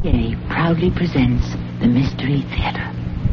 WMCA proudly presents the Mystery Theater.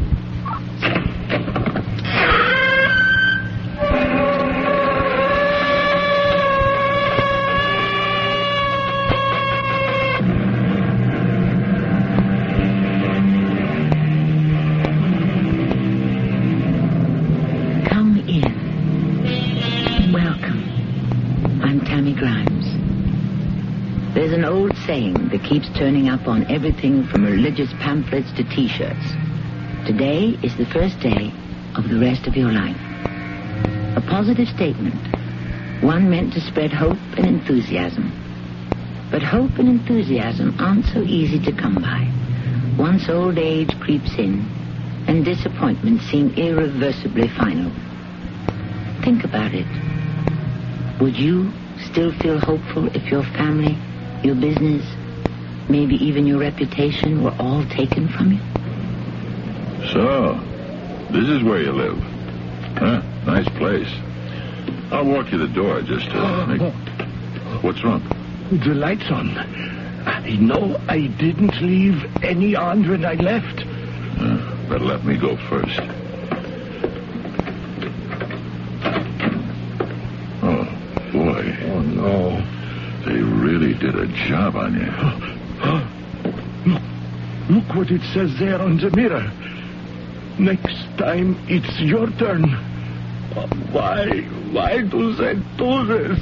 Come in. Welcome. I'm Tammy Grimes. There's an old saying that keeps turning up on everything from religious pamphlets to T-shirts. Today is the first day of the rest of your life. A positive statement, one meant to spread hope and enthusiasm. But hope and enthusiasm aren't so easy to come by. Once old age creeps in, and disappointments seem irreversibly final. Think about it. Would you still feel hopeful if your family, your business, maybe even your reputation were all taken from you? So, this is where you live. Huh? Nice place. I'll walk you the door just to make... What's wrong? The light's on. I know I didn't leave any on when I left. Better let me go first. Oh, boy. Oh, no. They really did a job on you. Look what it says there on the mirror. Next time, it's your turn. Why do they do this?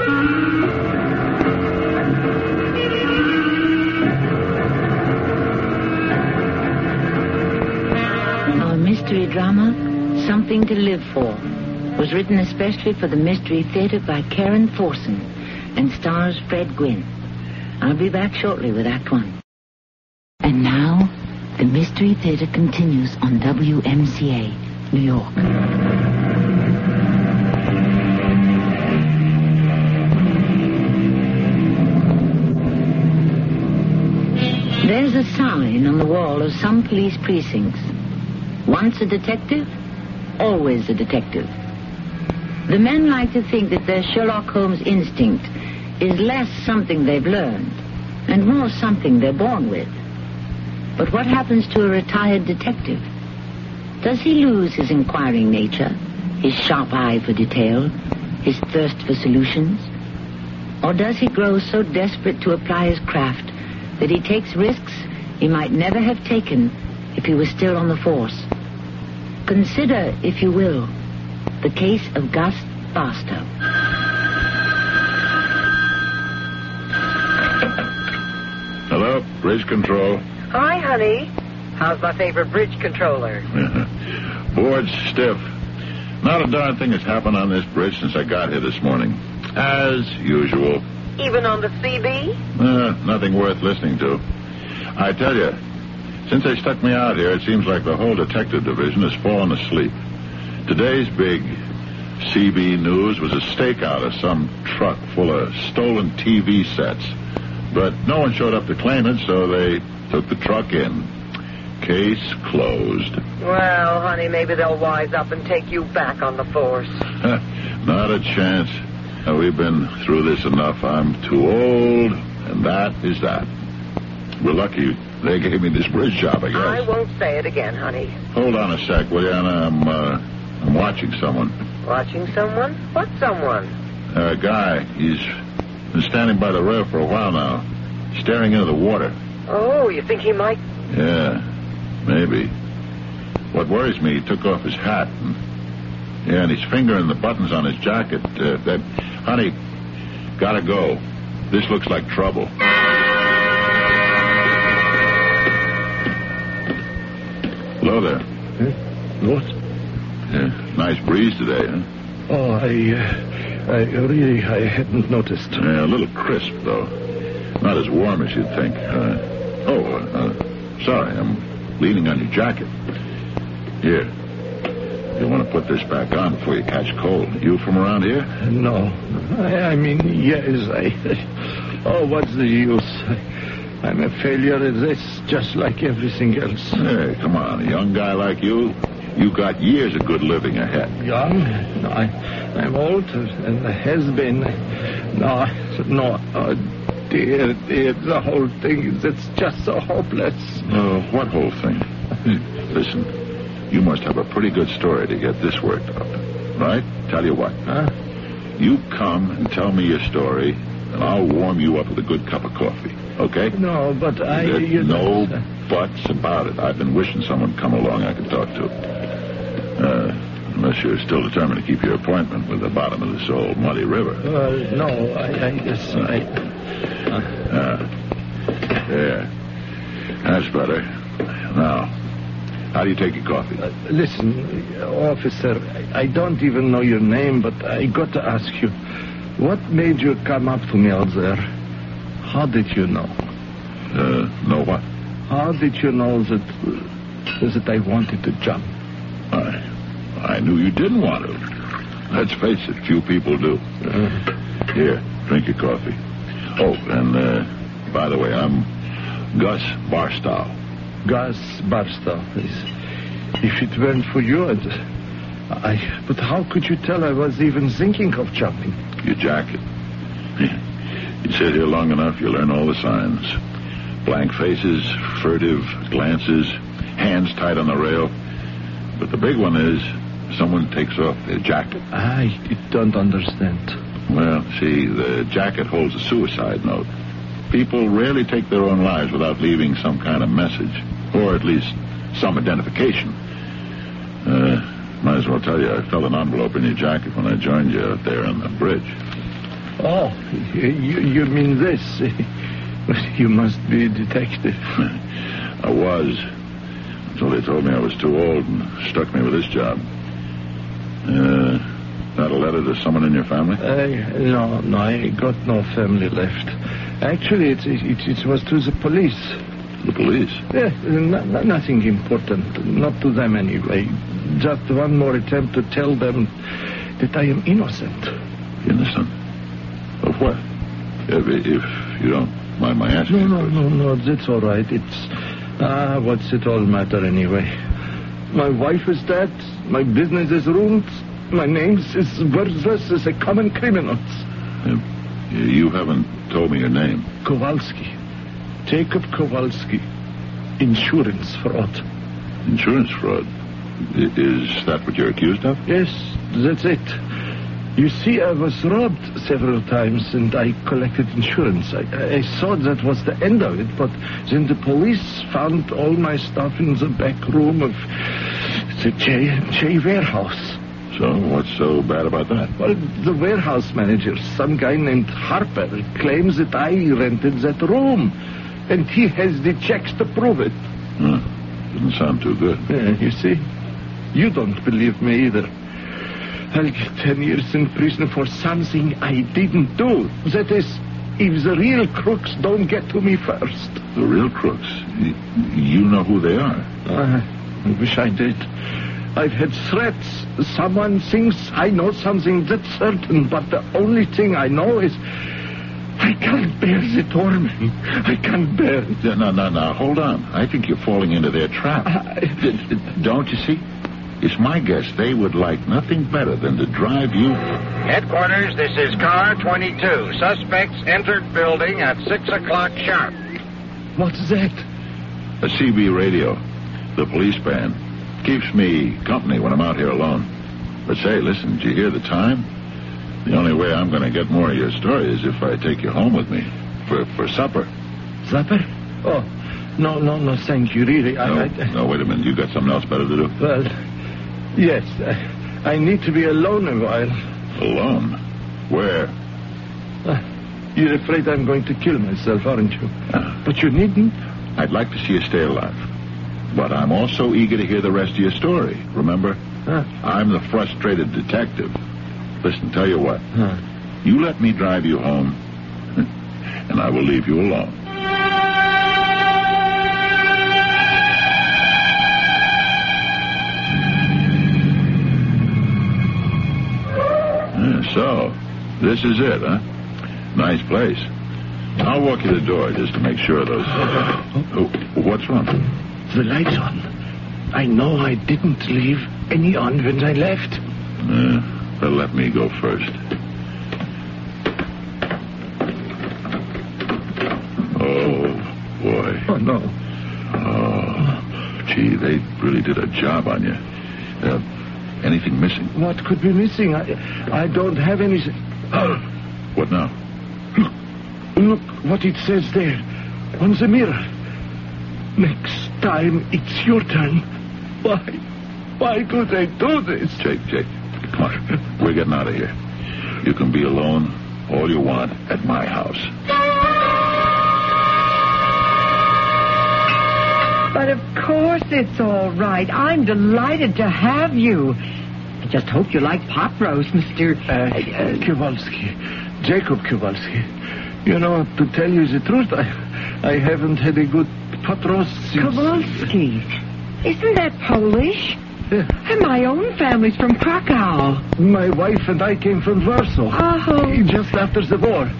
Our mystery drama, Something to Live For, was written especially for the Mystery Theater by Karen Thorson and stars Fred Gwynne. I'll be back shortly with Act One. And now, the Mystery Theater continues on WMCA, New York. There's a sign on the wall of some police precincts. Once a detective, always a detective. The men like to think that their Sherlock Holmes instinct is less something they've learned and more something they're born with. But what happens to a retired detective? Does he lose his inquiring nature, his sharp eye for detail, his thirst for solutions? Or does he grow so desperate to apply his craft that he takes risks he might never have taken if he was still on the force? Consider, if you will, the case of Gus Barstow. Hello, bridge control. Hi, honey. How's my favorite bridge controller? Board's stiff. Not a darn thing has happened on this bridge since I got here this morning. As usual. Even on the CB? Nothing worth listening to. I tell you, since they stuck me out here, it seems like the whole detective division has fallen asleep. Today's big CB news was a stakeout of some truck full of stolen TV sets. But no one showed up to claim it, so they took the truck in. Case closed. Well, honey, maybe they'll wise up and take you back on the force. Not a chance. We've been through this enough. I'm too old, and that is that. We're lucky they gave me this bridge job, I guess. I won't say it again, honey. Hold on a sec, will you, Anna? I'm watching someone. Watching someone? What someone? A guy. He's been standing by the rail for a while now, staring into the water. Oh, you think he might... Yeah, maybe. What worries me, he took off his hat. And he's fingering the buttons on his jacket. Honey, gotta go. This looks like trouble. Hello there. What? Yeah, nice breeze today, huh? Oh, I hadn't noticed. Yeah, a little crisp, though. Not as warm as you'd think. Sorry, I'm leaning on your jacket. Here. You want to put this back on before you catch cold. You from around here? No. I mean, yes, Oh, what's the use? I'm a failure at this, just like everything else. Hey, come on. A young guy like you got years of good living ahead. Young? No, I'm old and has been. No. dear, the whole thing, it's just so hopeless. What whole thing? Listen, you must have a pretty good story to get this worked up, right? Tell you what. Huh? You come and tell me your story, and I'll warm you up with a good cup of coffee, okay? No, but There's no buts about it. I've been wishing someone would come along I could talk to. Unless you're still determined to keep your appointment with the bottom of this old muddy river. No, I guess Yeah. That's better. Now, how do you take your coffee? Listen, officer, I don't even know your name, but I got to ask you, what made you come up to me out there? How did you know? Know what? How did you know that I wanted to jump? I knew you didn't want to. Let's face it, few people do. Here, drink your coffee. Oh, and by the way, I'm Gus Barstow. Gus Barstow. If it weren't for you, but how could you tell I was even thinking of jumping? Your jacket. You sit here long enough, you learn all the signs. Blank faces, furtive glances, hands tight on the rail. But the big one is someone takes off their jacket. I don't understand. Well, see, the jacket holds a suicide note. People rarely take their own lives without leaving some kind of message, or at least some identification. Might as well tell you, I felt an envelope in your jacket when I joined you out there on the bridge. Oh, you mean this? You must be a detective. I was, until they told me I was too old and stuck me with this job. That a letter to someone in your family? No, I got no family left. Actually, it was to the police. The police? Yeah, nothing important. Not to them anyway. Just one more attempt to tell them that I am innocent. Innocent? Of what? If you don't mind my asking. No, that's all right. What's it all matter anyway? My wife is dead. My business is ruined. My name is worthless as a common criminal. You haven't told me your name. Kowalski. Jacob Kowalski. Insurance fraud. Insurance fraud? Is that what you're accused of? Yes, that's it. You see, I was robbed several times and I collected insurance. I thought that was the end of it, but then the police found all my stuff in the back room of the J warehouse. So, what's so bad about that? Well, the warehouse manager, some guy named Harper, claims that I rented that room. And he has the checks to prove it. Doesn't sound too good. Yeah, you see? You don't believe me either. I'll get 10 years in prison for something I didn't do. That is, if the real crooks don't get to me first. The real crooks? You know who they are? I wish I did. I've had threats. Someone thinks I know something that's certain, but the only thing I know is I can't bear the torment. I can't bear it. No. Hold on. I think you're falling into their trap. Don't you see? It's my guess they would like nothing better than to drive you... Headquarters, this is car 22. Suspects entered building at 6 o'clock sharp. What's that? A CB radio. The police band. Keeps me company when I'm out here alone. But say, listen, did you hear the time? The only way I'm going to get more of your story is if I take you home with me. For supper. Supper? Oh, no, thank you, really. No, wait a minute. You got something else better to do? Well, yes. I need to be alone a while. Alone? Where? You're afraid I'm going to kill myself, aren't you? But you needn't. I'd like to see you stay alive. But I'm also eager to hear the rest of your story. Remember? I'm the frustrated detective. Listen, tell you what. You let me drive you home, and I will leave you alone. So, this is it, huh? Nice place. I'll walk you to the door just to make sure those... what's wrong? The light's on. I know I didn't leave any on when I left. They'll let me go first. No. Oh, gee, they really did a job on you. Anything missing? What could be missing? I don't have anything. What now? Look what it says there on the mirror. Next time it's your turn. Why do they do this? Jake, come on. We're getting out of here. You can be alone all you want at my house. But of course it's all right. I'm delighted to have you. I just hope you like pot roast, Mr. Kowalski. Jacob Kowalski. You know, to tell you the truth, I haven't had a good pot roast since... Kowalski. Isn't that Polish? Yeah. And my own family's from Krakow. My wife and I came from Warsaw. Oh. Just after the war.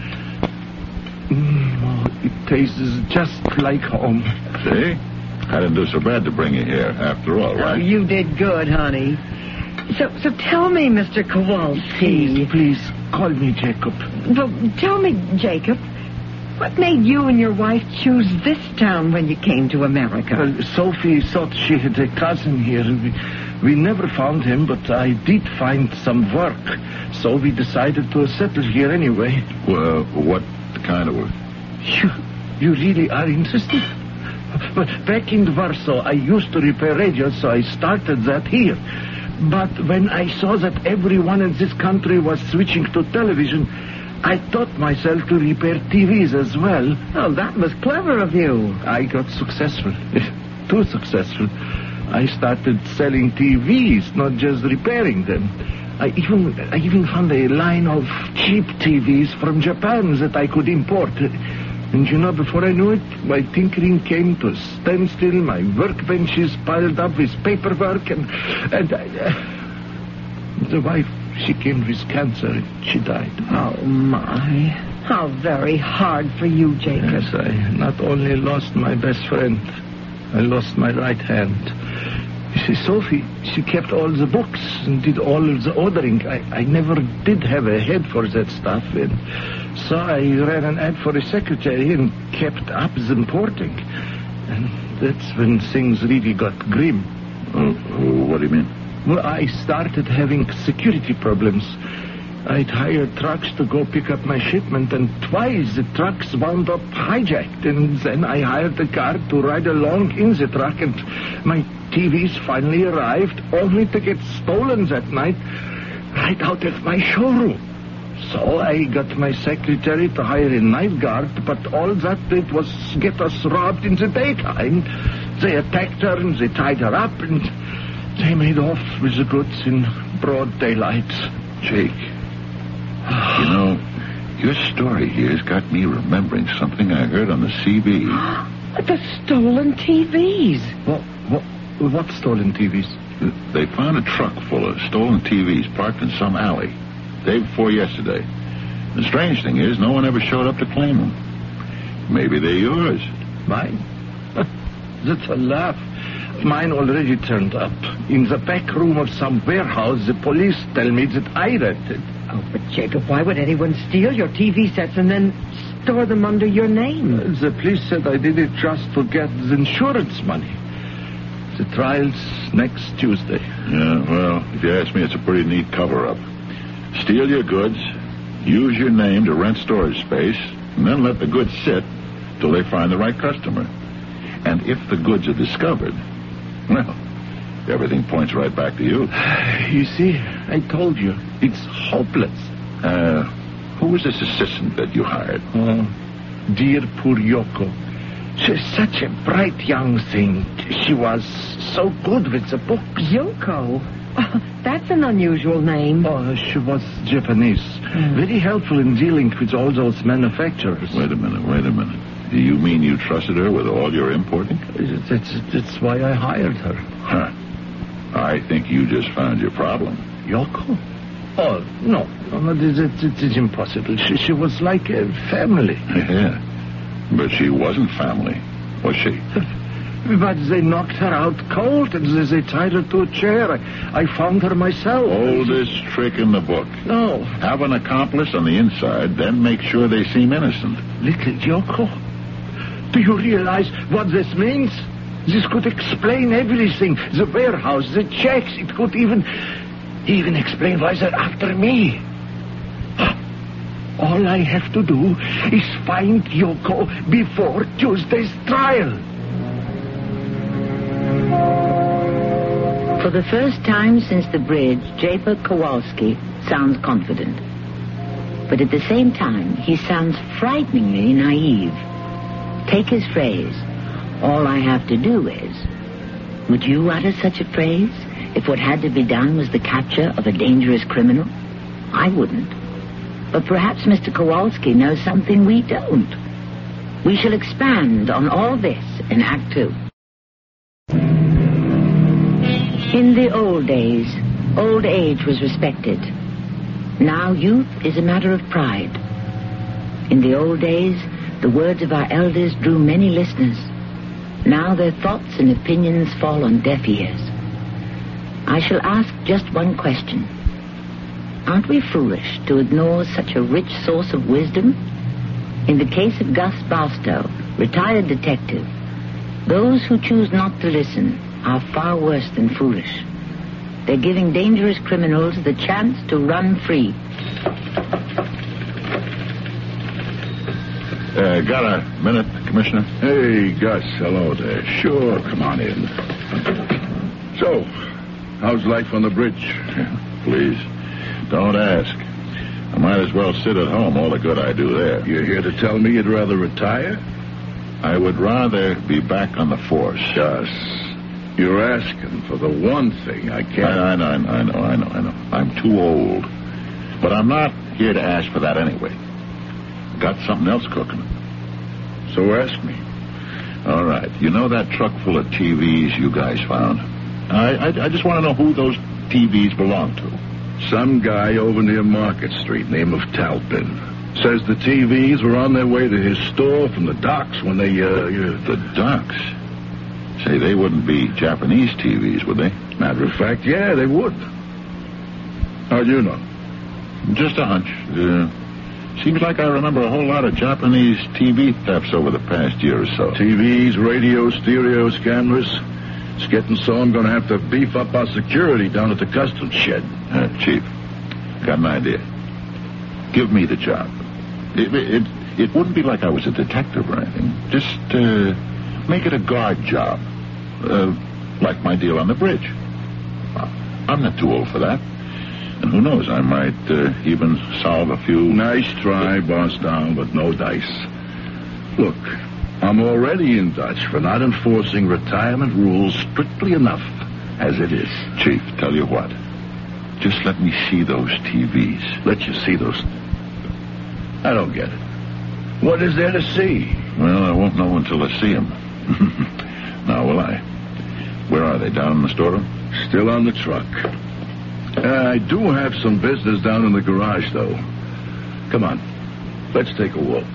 It tastes just like home. See? I didn't do so bad to bring you here, after all, Oh, right? you did good, honey. So tell me, Mr. Kowalski. Please, call me Jacob. Well, tell me, Jacob, what made you and your wife choose this town when you came to America? Well, Sophie thought she had a cousin here. We never found him, but I did find some work. So we decided to settle here anyway. Well, what kind of work? You really are interested? But back in Warsaw, I used to repair radios, so I started that here. But when I saw that everyone in this country was switching to television, I taught myself to repair TVs as well. Oh, that was clever of you. I got successful. Too successful. I started selling TVs, not just repairing them. I even found a line of cheap TVs from Japan that I could import. And you know, before I knew it, my tinkering came to a standstill. My workbenches piled up with paperwork, and the wife, she came with cancer, and she died. Oh, my. How very hard for you, Jacob. Yes, I not only lost my best friend, I lost my right hand. You see, Sophie, she kept all the books and did all of the ordering. I never did have a head for that stuff, and so I ran an ad for a secretary and kept up the importing. And that's when things really got grim. What do you mean? Well, I started having security problems. I'd hired trucks to go pick up my shipment, and twice the trucks wound up hijacked. And then I hired a car to ride along in the truck, and my TVs finally arrived, only to get stolen that night right out of my showroom. So I got my secretary to hire a night guard, but all that did was get us robbed in the daytime. They attacked her, and they tied her up, and they made off with the goods in broad daylight. Jake, you know, your story here's got me remembering something I heard on the CB. The stolen TVs. What stolen TVs? They found a truck full of stolen TVs parked in some alley day before yesterday. The strange thing is, no one ever showed up to claim them. Maybe they're yours. Mine? That's a laugh. Mine already turned up. In the back room of some warehouse, the police tell me that I rented. Oh, but Jacob, why would anyone steal your TV sets and then store them under your name? The police said I did it just to get the insurance money. The trial's next Tuesday. Yeah, well, if you ask me, it's a pretty neat cover-up. Steal your goods, use your name to rent storage space, and then let the goods sit till they find the right customer. And if the goods are discovered, well, everything points right back to you. You see, I told you, it's hopeless. Who was this assistant that you hired? Dear poor Yoko. She's such a bright young thing. She was so good with the books. Yoko? That's an unusual name. Oh, she was Japanese. Very helpful in dealing with all those manufacturers. Wait a minute. Do you mean you trusted her with all your importing? That's why I hired her. Huh. I think you just found your problem. Yoko? Oh, no, it's impossible. She was like a family. Yeah, but she wasn't family, was she? But they knocked her out cold, and they tied her to a chair. I found her myself. Oldest trick in the book. No. Have an accomplice on the inside, then make sure they seem innocent. Little Yoko. Do you realize what this means? This could explain everything. The warehouse, the checks. It could even explain why they're after me. All I have to do is find Yoko before Tuesday's trial. For the first time since the bridge, Japer Kowalski sounds confident. But at the same time, he sounds frighteningly naive. Take his phrase, all I have to do is. Would you utter such a phrase if what had to be done was the capture of a dangerous criminal? I wouldn't. But perhaps Mr. Kowalski knows something we don't. We shall expand on all this in Act 2. In the old days, old age was respected. Now youth is a matter of pride. In the old days, the words of our elders drew many listeners. Now their thoughts and opinions fall on deaf ears. I shall ask just one question. Aren't we foolish to ignore such a rich source of wisdom? In the case of Gus Barstow, retired detective, those who choose not to listen are far worse than foolish. They're giving dangerous criminals the chance to run free. Got a minute, Commissioner? Hey, Gus. Hello there. Sure, come on in. So, how's life on the bridge? Please, don't ask. I might as well sit at home, all the good I do there. You're here to tell me you'd rather retire? I would rather be back on the force. Gus, you're asking for the one thing I can't... I know. I'm too old. But I'm not here to ask for that anyway. Got something else cooking. So ask me. All right. You know that truck full of TVs you guys found? I just want to know who those TVs belong to. Some guy over near Market Street, name of Talpin. Says the TVs were on their way to his store from the docks when they, The docks? Say, they wouldn't be Japanese TVs, would they? Matter of fact, yeah, they would. How'd you know? Just a hunch. Seems like I remember a whole lot of Japanese TV thefts over the past year or so. TVs, radios, stereos, cameras. It's getting so I'm going to have to beef up our security down at the customs shed. Chief, got an idea. Give me the job. It wouldn't be like I was a detective or anything. Just make it a guard job. Like my deal on the bridge. I'm not too old for that. And who knows, I might even solve a few... Nice try, boss down, but no dice. Look, I'm already in Dutch for not enforcing retirement rules strictly enough as it is. Chief, tell you what. Just let me see those TVs. Let you see those... I don't get it. What is there to see? Well, I won't know until I see them. Now, will I? Where are they, down in the storeroom? Still on the truck. I do have some business down in the garage, though. Come on, let's take a walk.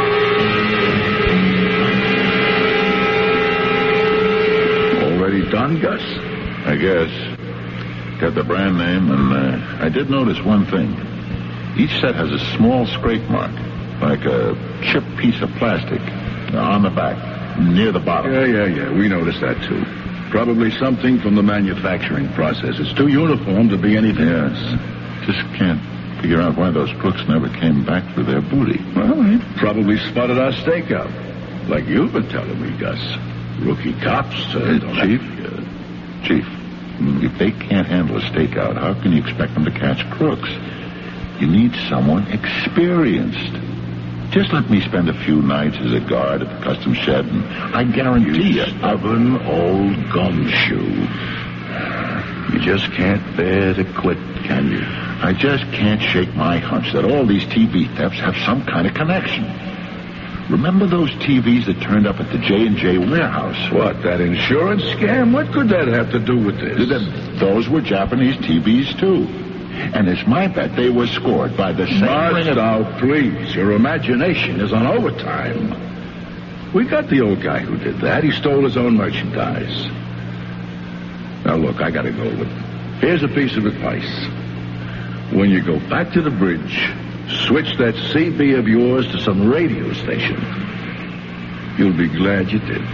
Already done, Gus? I guess. Got the brand name, and I did notice one thing. Each set has a small scrape mark, like a chipped piece of plastic, on the back, near the bottom. Yeah. We noticed that, too. Probably something from the manufacturing process. It's too uniform to be anything else. Just can't figure out why those crooks never came back for their booty. Well, they probably spotted our stakeout. Like you've been telling me, Gus. Rookie cops. Chief, if they can't handle a stakeout, how can you expect them to catch crooks? You need someone experienced. Just let me spend a few nights as a guard at the customs shed, and I guarantee you... Stubborn old gumshoe. You just can't bear to quit, can you? I just can't shake my hunch that all these TV thefts have some kind of connection. Remember those TVs that turned up at the J&J warehouse? What, that insurance scam? What could that have to do with this? Those were Japanese TVs, too. And it's my bet they were scored by the same... Now, please. Your imagination is on overtime. We got the old guy who did that. He stole his own merchandise. Now, look, I gotta go, but here's a piece of advice. When you go back to the bridge, switch that CB of yours to some radio station. You'll be glad you did.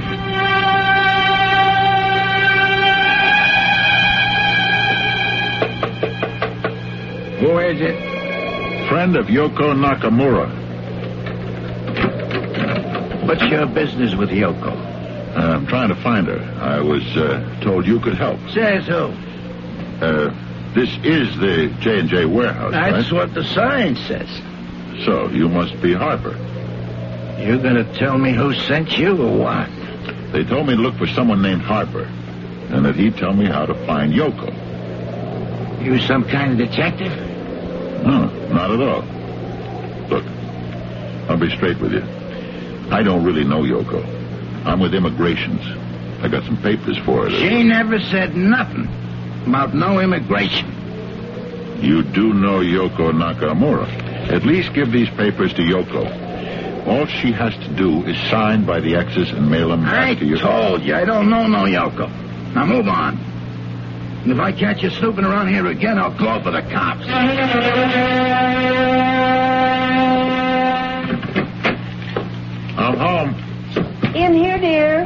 Who is it? Friend of Yoko Nakamura. What's your business with Yoko? I'm trying to find her. I was told you could help. Says who? This is the J&J warehouse, That's right? what the sign says. So, you must be Harper. You gonna tell me who sent you or what? They told me to look for someone named Harper, and that he'd tell me how to find Yoko. You some kind of detective? No, not at all. Look, I'll be straight with you. I don't really know Yoko. I'm with Immigrations. I got some papers for her. She never said nothing about no immigration. You do know Yoko Nakamura. At least give these papers to Yoko. All she has to do is sign by the X's and mail them back to you. I told you, I don't know no Yoko. Now move on. And if I catch you snooping around here again, I'll call for the cops. I'm home. In here, dear.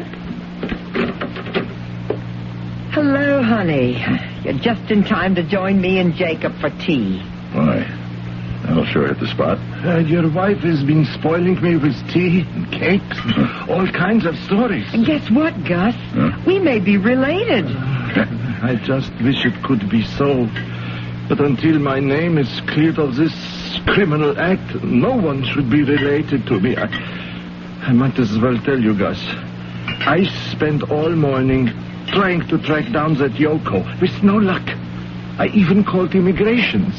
Hello, honey. You're just in time to join me and Jacob for tea. Why? That'll sure hit the spot. Your wife has been spoiling me with tea and cakes and all kinds of stories. And guess what, Gus? Huh? We may be related. I just wish it could be so. But until my name is cleared of this criminal act, no one should be related to me. I might as well tell you, Gus. I spent all morning trying to track down that Yoko with no luck. I even called Immigrations.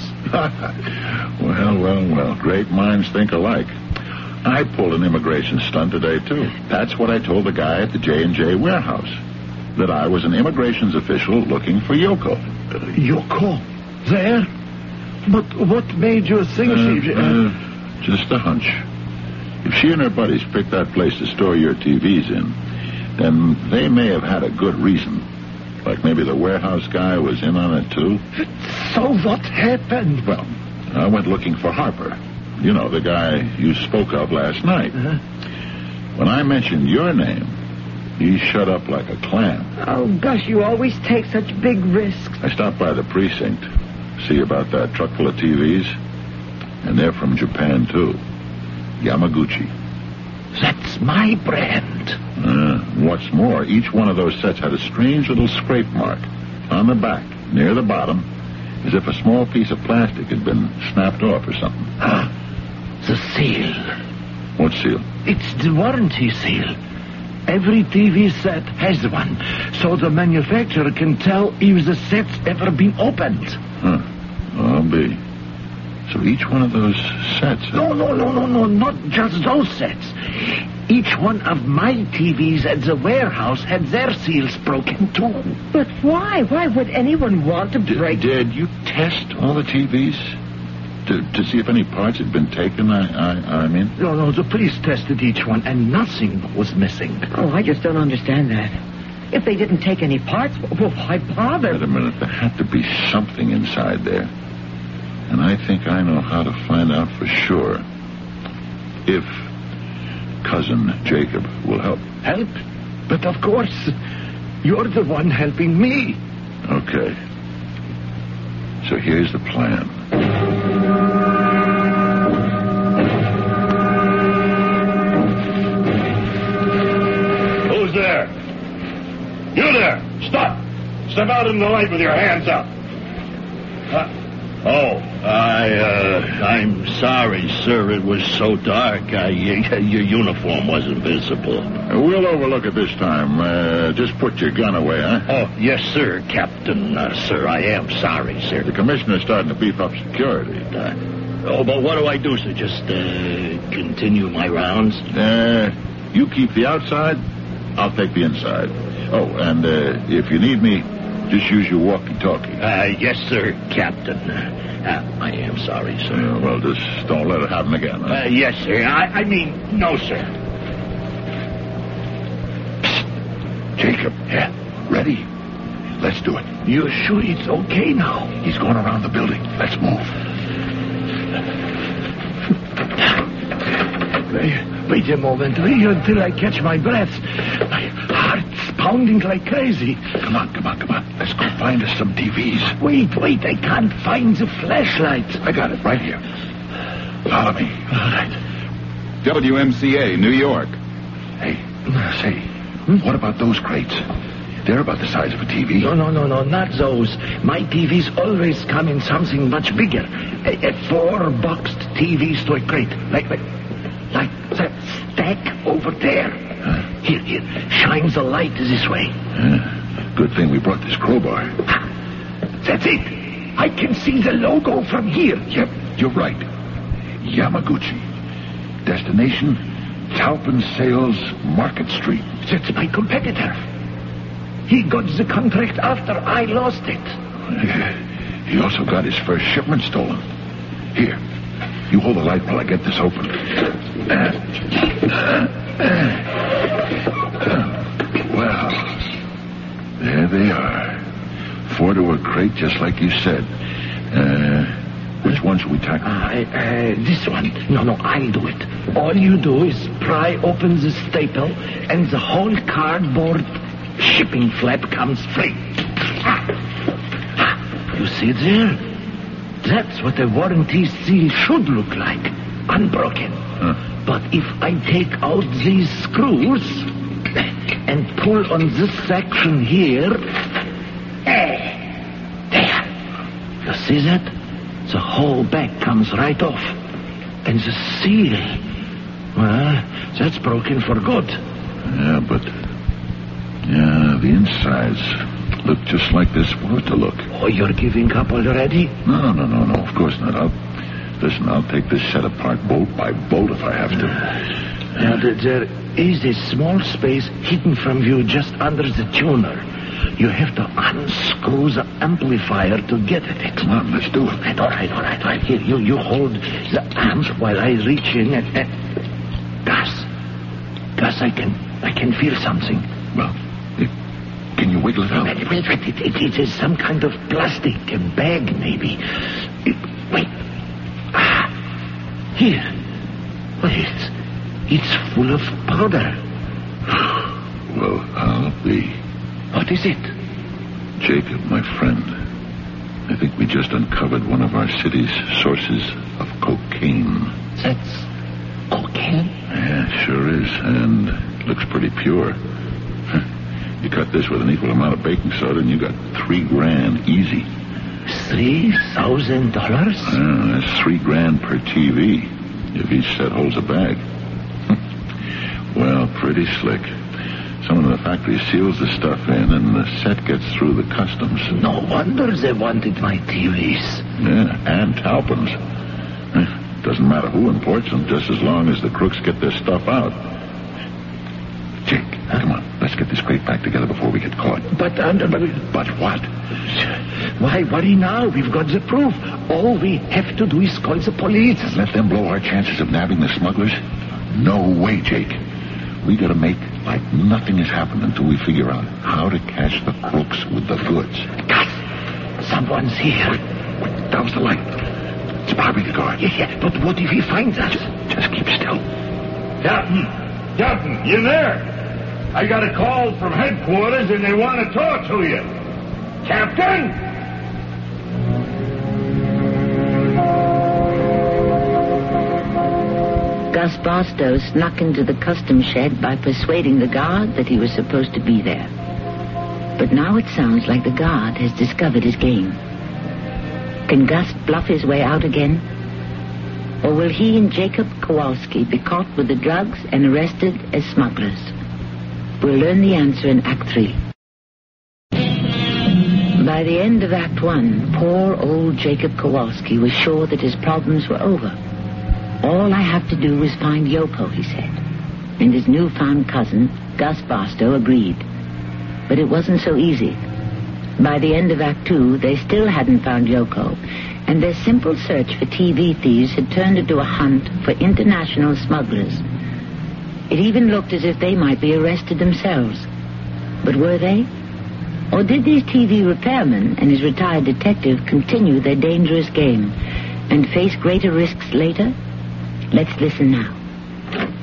Well. Great minds think alike. I pulled an immigration stunt today, too. That's what I told the guy at the J&J warehouse. That I was an immigrations official looking for Yoko. Yoko? There? But what made you think she... Just a hunch. If she and her buddies picked that place to store your TVs in, then they may have had a good reason. Like maybe the warehouse guy was in on it, too. So what happened? Well, I went looking for Harper. You know, the guy you spoke of last night. Uh-huh. When I mentioned your name, he shut up like a clam. Oh, Gus, you always take such big risks. I stopped by the precinct, see about that truck full of TVs. And they're from Japan, too. Yamaguchi. That's my brand. What's more, each one of those sets had a strange little scrape mark on the back, near the bottom, as if a small piece of plastic had been snapped off or something. The seal. What seal? It's the warranty seal. Every TV set has one, so the manufacturer can tell if the set's ever been opened. I'll be. So each one of those sets... No, not just those sets. Each one of my TVs at the warehouse had their seals broken, too. But why? Why would anyone want to break... Did you test all the TVs? To see if any parts had been taken, I mean? No, the police tested each one, and nothing was missing. Oh, I just don't understand that. If they didn't take any parts, well, why bother? Wait a minute. There had to be something inside there. And I think I know how to find out for sure. If Cousin Jacob will help. Help? But of course, you're the one helping me. Okay. So here's the plan. Who's there? You there! Stop! Step out in the light with your hands up. I'm sorry, sir. It was so dark. Your uniform wasn't visible. We'll overlook it this time. Just put your gun away, huh? Oh, yes, sir, Captain. Sir, I am sorry, sir. The commissioner's starting to beef up security. But what do I do, sir? Just continue my rounds? You keep the outside, I'll take the inside. Oh, and if you need me, just use your walkie-talkie. Yes, sir, Captain. I am sorry, sir. Well, just don't let it happen again, huh? Yes, sir. I mean, no, sir. Psst. Jacob. Yeah. Ready? Let's do it. You're sure it's okay now? He's going around the building. Let's move. Wait a moment. Wait until I catch my breath. My heart's pounding like crazy. Come on. Let's go find us some TVs. Wait. I can't find the flashlight. I got it right here. Follow me. All right. WMCA, New York. Hey, say, what about those crates? They're about the size of a TV. No, not those. My TVs always come in something much bigger. A 4-boxed TVs to a crate. Like that stack over there. Huh? Here. Shine the light this way. Good thing we brought this crowbar. That's it. I can see the logo from here. Yep, you're right. Yamaguchi. Destination, Taupin Sales, Market Street. That's my competitor. He got the contract after I lost it. He also got his first shipment stolen. Here, you hold the light while I get this open. Well, there they are. 4 to a crate, just like you said. Which one should we tackle? This one. No, I'll do it. All you do is pry open the staple, and the whole cardboard shipping flap comes free. You see it there? That's what a warranty seal should look like. Unbroken. But if I take out these screws and pull on this section here... There. You see that? The whole back comes right off. And the seal... Well, that's broken for good. Yeah, but... Yeah, the insides look just like they're supposed to look. Oh, you're giving up already? No, of course not. I'll take this set apart bolt by bolt if I have to. Now, there is a small space hidden from view just under the tuner. You have to unscrew the amplifier to get at it. Come on, let's do it. All right. Here, you hold the amp while I reach in and... Gus, I can feel something. Well, can you wiggle it out? Wait, it is some kind of plastic, a bag maybe. Wait. Here. Wait, it's full of powder. Well, I'll be... What is it? Jacob, my friend. I think we just uncovered one of our city's sources of cocaine. That's cocaine? Yeah, sure is, and it looks pretty pure. You cut this with an equal amount of baking soda and you got $3,000 easy. $3,000? That's $3,000 per TV, if each set holds a bag. Well, pretty slick. Someone in the factory seals the stuff in and the set gets through the customs. No wonder they wanted my TVs. Yeah, and Taupin's. Doesn't matter who imports them, just as long as the crooks get their stuff out. Jake, come on. Let's get this crate back together before we get caught. But what? Why worry now? We've got the proof. All we have to do is call the police. Let them blow our chances of nabbing the smugglers? No way, Jake. We gotta make like nothing has happened until we figure out how to catch the crooks with the goods. Gus, someone's here. Wait, douse the light. It's probably the guard. Yeah, but what if he finds us? Just keep still. Captain, you there? I got a call from headquarters and they want to talk to you. Captain? Gus Barstow snuck into the custom shed by persuading the guard that he was supposed to be there. But now it sounds like the guard has discovered his game. Can Gus bluff his way out again? Or will he and Jacob Kowalski be caught with the drugs and arrested as smugglers? We'll learn the answer in Act 3. By the end of Act 1, poor old Jacob Kowalski was sure that his problems were over. All I have to do is find Yoko, he said. And his newfound cousin, Gus Barstow, agreed. But it wasn't so easy. By the end of Act 2, they still hadn't found Yoko, and their simple search for TV thieves had turned into a hunt for international smugglers. It even looked as if they might be arrested themselves. But were they? Or did these TV repairmen and his retired detective continue their dangerous game and face greater risks later? Let's listen now.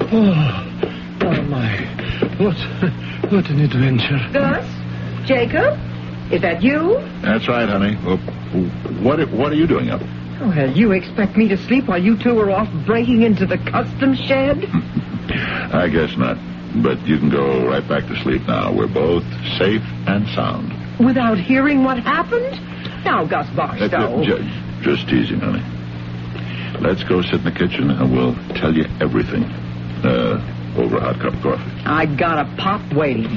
Oh, my. What an adventure. Gus? Jacob? Is that you? That's right, honey. Well, what are you doing up? Oh, hell, you expect me to sleep while you two are off breaking into the customs shed? I guess not. But you can go right back to sleep now. We're both safe and sound. Without hearing what happened? Now, Gus Barstow. Just teasing, honey. Let's go sit in the kitchen and we'll tell you everything. Over a hot cup of coffee. I got a pop waiting.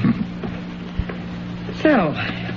So,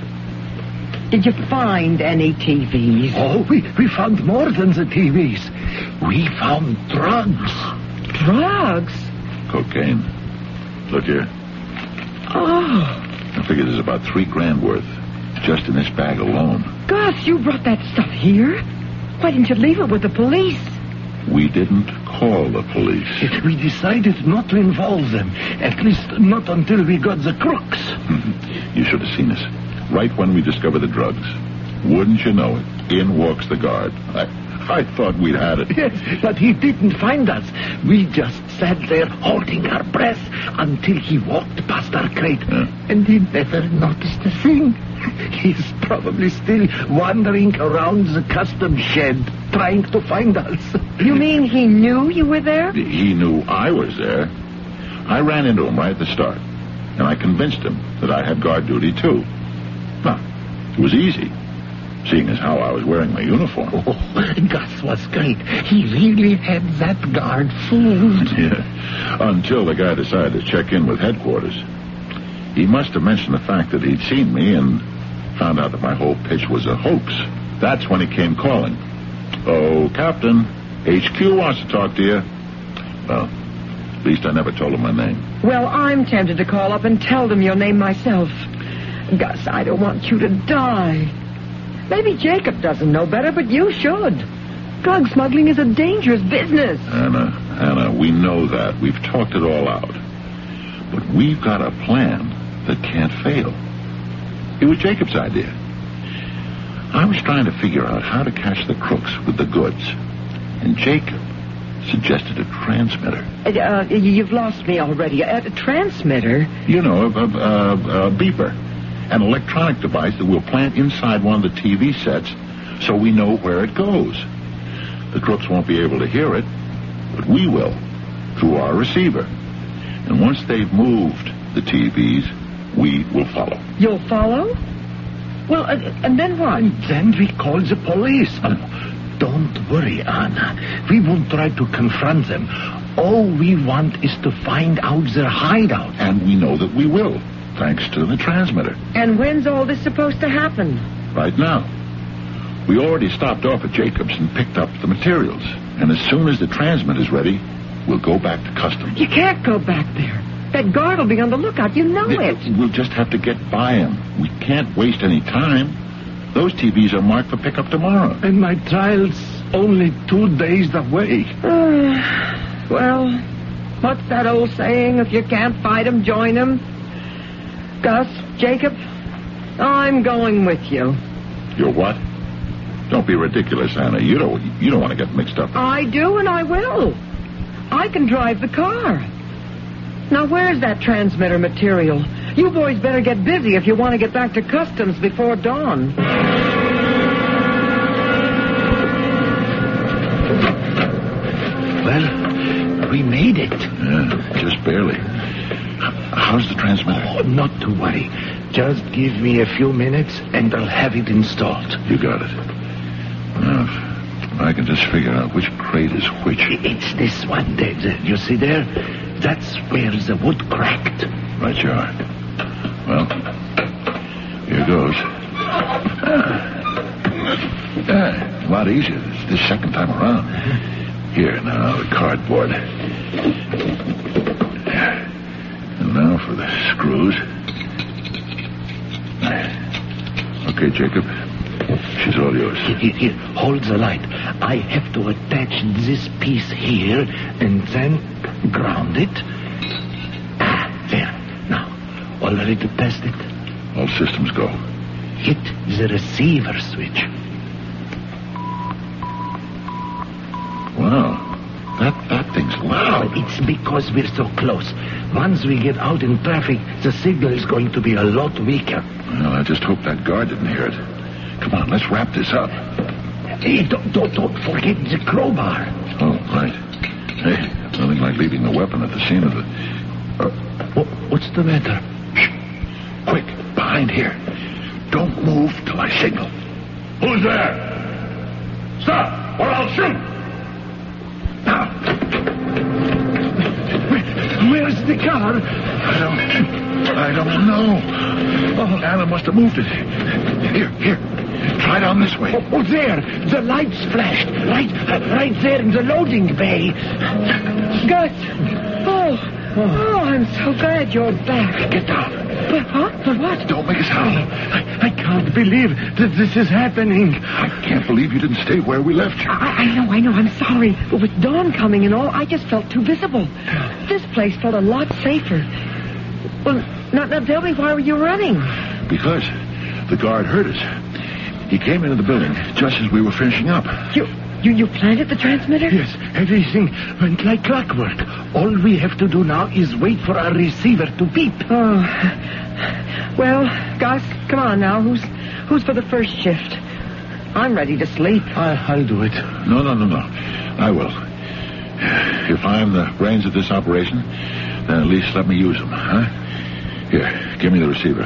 did you find any TVs? Oh, we found more than the TVs. We found drugs. Drugs? Cocaine. Look here. Oh. I figure there's about $3,000 worth just in this bag alone. Gus, you brought that stuff here? Why didn't you leave it with the police? We didn't call the police. We decided not to involve them. At least not until we got the crooks. You should have seen us. Right when we discovered the drugs. Wouldn't you know it? In walks the guard. I thought we'd had it. Yes, but he didn't find us. We just sat there holding our breath until he walked past our crate. And he never noticed a thing. He's probably still wandering around the customs shed trying to find us. You mean he knew you were there? He knew I was there. I ran into him right at the start. And I convinced him that I had guard duty, too. Now, it was easy, seeing as how I was wearing my uniform. Oh, Gus was great. He really had that guard fooled. Yeah, until the guy decided to check in with headquarters. He must have mentioned the fact that he'd seen me and found out that my whole pitch was a hoax. That's when he came calling. Oh, Captain, HQ wants to talk to you. Well, at least I never told him my name. Well, I'm tempted to call up and tell them your name myself. Gus, I don't want you to die. Maybe Jacob doesn't know better, but you should. Drug smuggling is a dangerous business. Anna, we know that. We've talked it all out. But we've got a plan that can't fail. It was Jacob's idea. I was trying to figure out how to catch the crooks with the goods. And Jacob suggested a transmitter. You've lost me already. A transmitter? You know, a beeper. An electronic device that we'll plant inside one of the TV sets so we know where it goes. The crooks won't be able to hear it, but we will, through our receiver. And once they've moved the TVs, we will follow. You'll follow? Well, and then what? And then we call the police. Don't worry, Anna. We won't try to confront them. All we want is to find out their hideout. And we know that we will, thanks to the transmitter. And when's all this supposed to happen? Right now. We already stopped off at Jacobs and picked up the materials. And as soon as the transmitter's ready, we'll go back to customs. You can't go back there. That guard will be on the lookout. You know it. We'll just have to get by him. We can't waste any time. Those TVs are marked for pickup tomorrow. And my trial's only 2 days away. Well, what's that old saying? If you can't fight 'em, join 'em. Gus, Jacob, I'm going with you. You're what? Don't be ridiculous, Anna. You don't want to get mixed up. I do, and I will. I can drive the car. Now, where's that transmitter material? You boys better get busy if you want to get back to customs before dawn. Well, we made it. Yeah, just barely. How's the transmitter? Oh, not to worry. Just give me a few minutes and I'll have it installed. You got it. Now, I can just figure out which crate is which. It's this one. You see there? That's where the wood cracked. Right you are. Well, here goes. A lot easier this second time around. Here, now, the cardboard. And now for the screws. Okay, Jacob. She's all yours. Here, hold the light. I have to attach this piece here and then ground it. There. Now, all ready to test it? All systems go. Hit the receiver switch. Wow. That thing's loud. It's because we're so close. Once we get out in traffic, the signal is going to be a lot weaker. Well, I just hope that guard didn't hear it. Come on, let's wrap this up. Hey, don't forget the crowbar. Oh, right. Hey, nothing like leaving the weapon at the scene of the... What's the matter? Shh. Quick, behind here. Don't move till I signal. Who's there? Stop, or I'll shoot. Now. Where's the car? I don't know. Oh, Anna must have moved it. Here. Try down this way. Oh, there. The lights flashed. Right there in the loading bay. Gus! Oh, I'm so glad you're back. Get down. Huh? What? Don't make a sound. I can't believe that this is happening. I can't believe you didn't stay where we left you. I know. I'm sorry. But with dawn coming and all, I just felt too visible. This place felt a lot safer. Well, now tell me, why were you running? Because the guard heard us. He came into the building just as we were finishing up. You planted the transmitter? Yes, everything went like clockwork. All we have to do now is wait for our receiver to beep. Oh. Well, Gus, come on now. Who's for the first shift? I'm ready to sleep. I'll do it. No. I will. If I'm the brains of this operation, then at least let me use them, huh? Here, give me the receiver.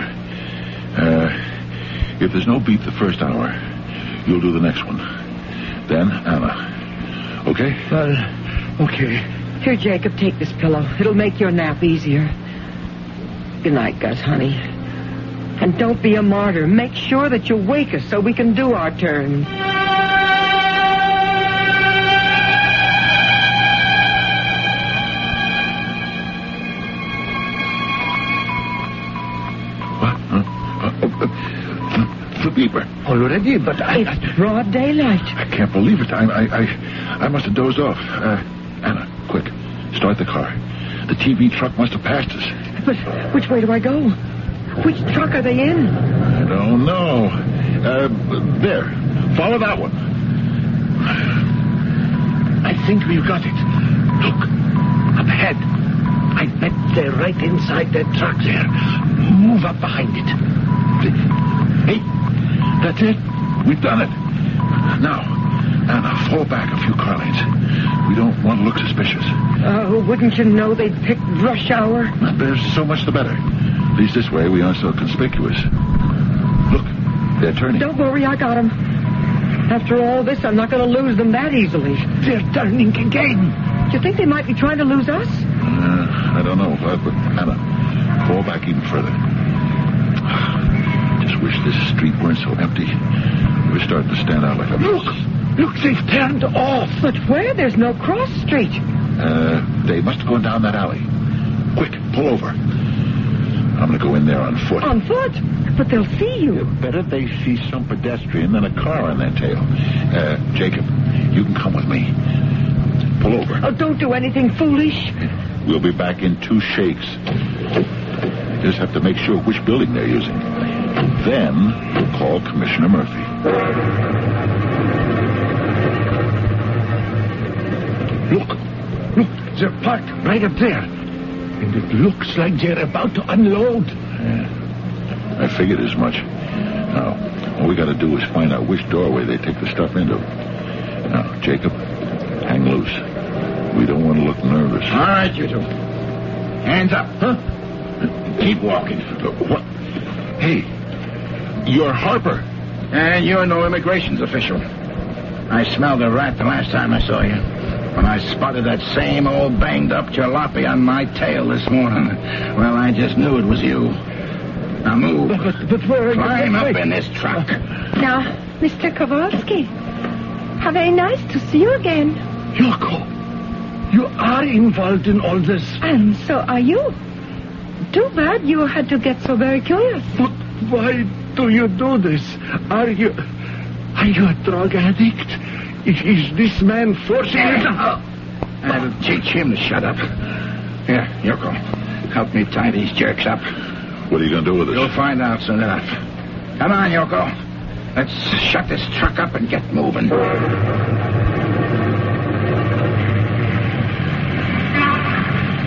If there's no beep the first hour, you'll do the next one. Then Anna. Okay? Well, okay. Here, Jacob, take this pillow. It'll make your nap easier. Good night, Gus, honey. And don't be a martyr. Make sure that you wake us so we can do our turn. The beeper. Already? But It's broad daylight. I can't believe it. I must have dozed off. Anna, quick. Start the car. The TV truck must have passed us. But which way do I go? Which truck are they in? I don't know. There. Follow that one. I think we've got it. Look. Up ahead. I bet they're right inside that truck there. Move up behind it. Hey, that's it. We've done it. Now, Anna, fall back a few car lengths. We don't want to look suspicious. Oh, wouldn't you know they'd picked rush hour? There's so much the better. At least this way we aren't so conspicuous. Look, they're turning. Don't worry, I got them. After all this, I'm not going to lose them that easily. They're turning again. Do you think they might be trying to lose us? I don't know. But Anna, fall back even further. Just wish this street weren't so empty. We're starting to stand out like a... Look, they've turned off. But where? There's no cross street. They must have gone down that alley. Quick, pull over. I'm going to go in there on foot. On foot? But they'll see you. Better they see some pedestrian than a car on their tail. Jacob, you can come with me. Pull over. Oh, don't do anything foolish. We'll be back in 2 shakes. Just have to make sure which building they're using. Then we'll call Commissioner Murphy. Look, they're parked right up there. And it looks like they're about to unload. Yeah, I figured as much. Now, all we got to do is find out which doorway they take the stuff into. Now, Jacob, hang loose. We don't want to look nervous. All right, you two. Hands up. Huh? Keep walking. What? Hey, you're Harper. And you're no immigrations official. I smelled a rat the last time I saw you. When I spotted that same old banged-up jalopy on my tail this morning. Well, I just knew it was you. Now move. But where are you? Climb up in this truck. Now, Mr. Kowalski, how very nice to see you again. Yoko, you are involved in all this. And so are you. Too bad you had to get so very curious. But why do you do this? Are you a drug addict? Is this man forcing you to... I'll teach him to shut up. Here, Yoko, help me tie these jerks up. What are you going to do with us? You'll find out soon enough. Come on, Yoko. Let's shut this truck up and get moving.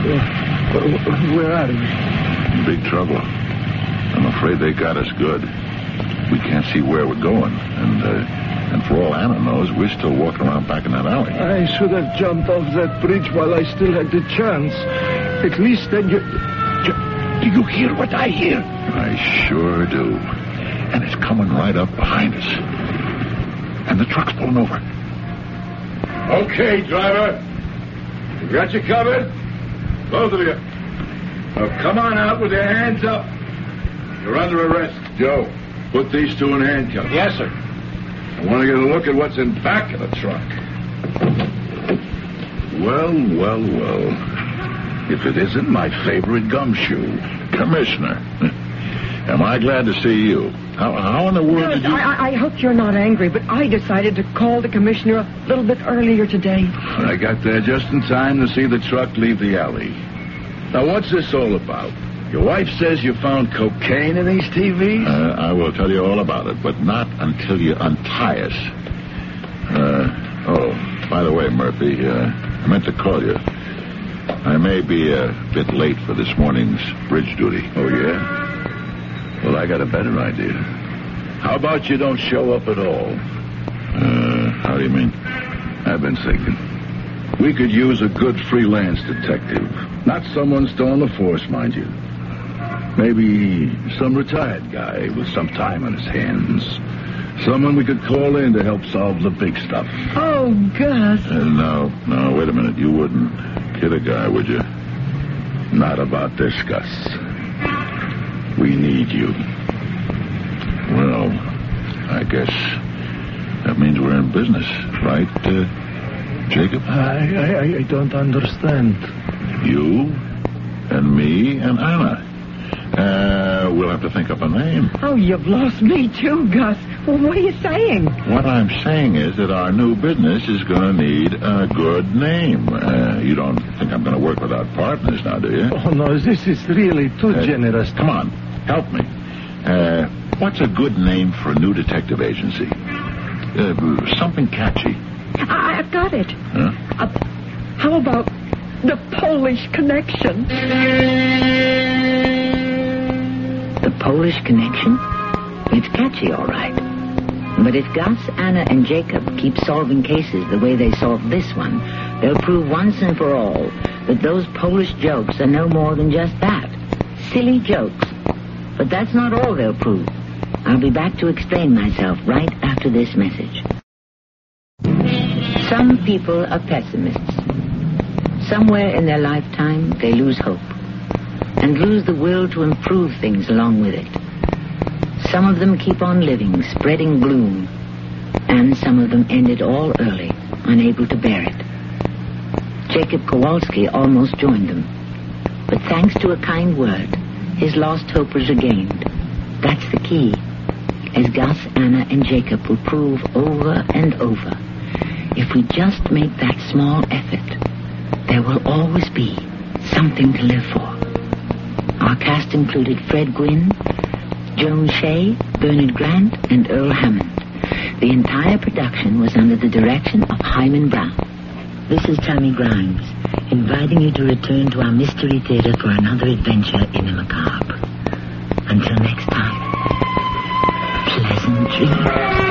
Where are we? In big trouble. I'm afraid they got us good. We can't see where we're going. And for all Anna knows, we're still walking around back in that alley. I should have jumped off that bridge while I still had the chance. At least then you... Do you hear what I hear? I sure do. And it's coming right up behind us. And the truck's pulling over. Okay, driver. We got you covered. Both of you. Now come on out with your hands up. You're under arrest. Joe, put these two in handcuffs. Yes, sir. I want to get a look at what's in back of the truck. Well. If it isn't my favorite gumshoe. Commissioner, am I glad to see you? How in the world did you... I hope you're not angry, but I decided to call the commissioner a little bit earlier today. I got there just in time to see the truck leave the alley. Now, what's this all about? Your wife says you found cocaine in these TVs? I will tell you all about it, but not until you untie us. By the way, Murphy, I meant to call you. I may be a bit late for this morning's bridge duty. Oh, yeah? Well, I got a better idea. How about you don't show up at all? How do you mean? I've been thinking. We could use a good freelance detective. Not someone still on the force, mind you. Maybe some retired guy with some time on his hands. Someone we could call in to help solve the big stuff. Oh, Gus. No, wait a minute. You wouldn't kid a guy, would you? Not about this, Gus. We need you. Well, I guess that means we're in business, right, Jacob? I don't understand. You and me and Anna. We'll have to think up a name. Oh, you've lost me too, Gus. Well, what are you saying? What I'm saying is that our new business is going to need a good name. You don't think I'm going to work without partners now, do you? Oh, no, this is really too generous. Come on, help me. What's a good name for a new detective agency? Something catchy. I've got it. Huh? How about the Polish Connection? The Polish Connection? It's catchy, all right. But if Gus, Anna, and Jacob keep solving cases the way they solved this one, they'll prove once and for all that those Polish jokes are no more than just that. Silly jokes. But that's not all they'll prove. I'll be back to explain myself right after this message. Some people are pessimists. Somewhere in their lifetime, they lose hope and lose the will to improve things along with it. Some of them keep on living, spreading gloom, and some of them end it all early, unable to bear it. Jacob Kowalski almost joined them, but thanks to a kind word, his lost hope was regained. That's the key, as Gus, Anna, and Jacob will prove over and over. If we just make that small effort, there will always be something to live for. Our cast included Fred Gwynne, Joan Shea, Bernard Grant, and Earl Hammond. The entire production was under the direction of Hyman Brown. This is Tammy Grimes, inviting you to return to our Mystery Theater for another adventure in the macabre. Until next time, pleasant dreams.